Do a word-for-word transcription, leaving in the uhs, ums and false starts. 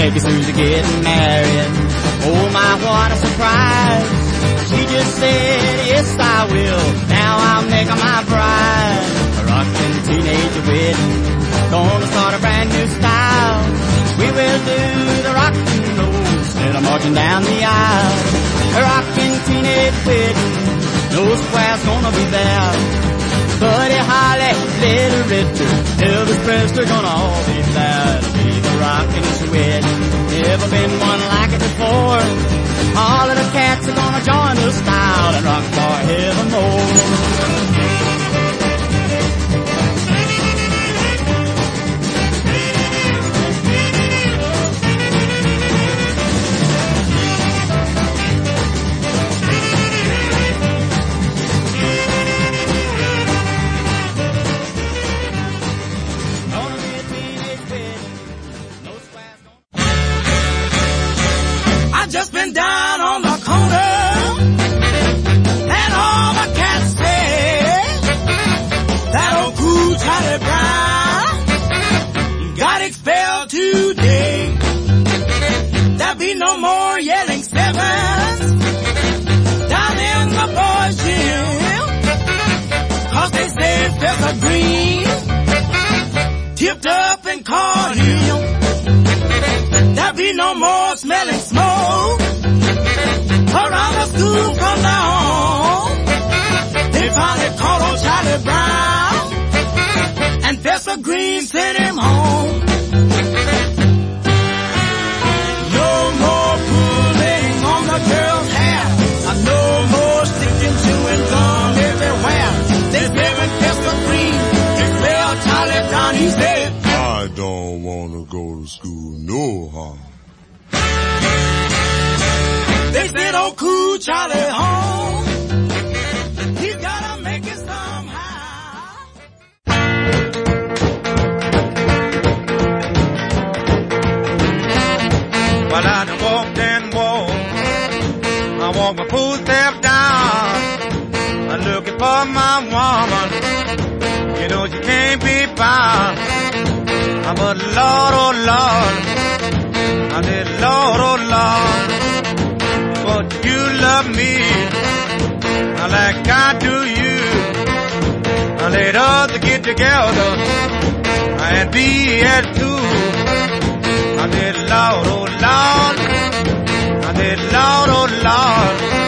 Peggy Sue's getting married. Oh my, what a surprise. She just said, yes I will, now I'll make her my bride. A rockin' teenage wedding, gonna start a brand new style. We will do the rock and roll instead of marching down the aisle. A rockin' teenage wedding, no square's gonna be there. Buddy Holly, Little Richard, Elvis Presley, gonna all be there to be the rockin' wedding. Never been one like it before. All of the cats are gonna join the style and rock forevermore. Just been down on the corner, and all the cats say that old cool Charlie Brown got expelled today. There'll be no more yelling sevens down in the boys' gym, 'cause they say Fetzer Green tipped up and caught him. There'll be no more smelling smoke around the school from now on. They finally caught old Charlie Brown, and Fetzer Green sent him home. No more pulling on the girl's hair, no more sticking chewing gum everywhere. They said when Fetzer Green expelled Charlie Brown, he said, I don't want to go to school no harm. They said, oh, cool Charlie home. He's gotta make it somehow. Well, I done walked and walked. I walked my full step down. I'm looking for my woman. You know she can't be found. But Lord, oh Lord, I said, Lord, oh Lord, but you love me like I do you. I let us get together and be as two. I said, Lord, oh Lord, I said, Lord, oh Lord,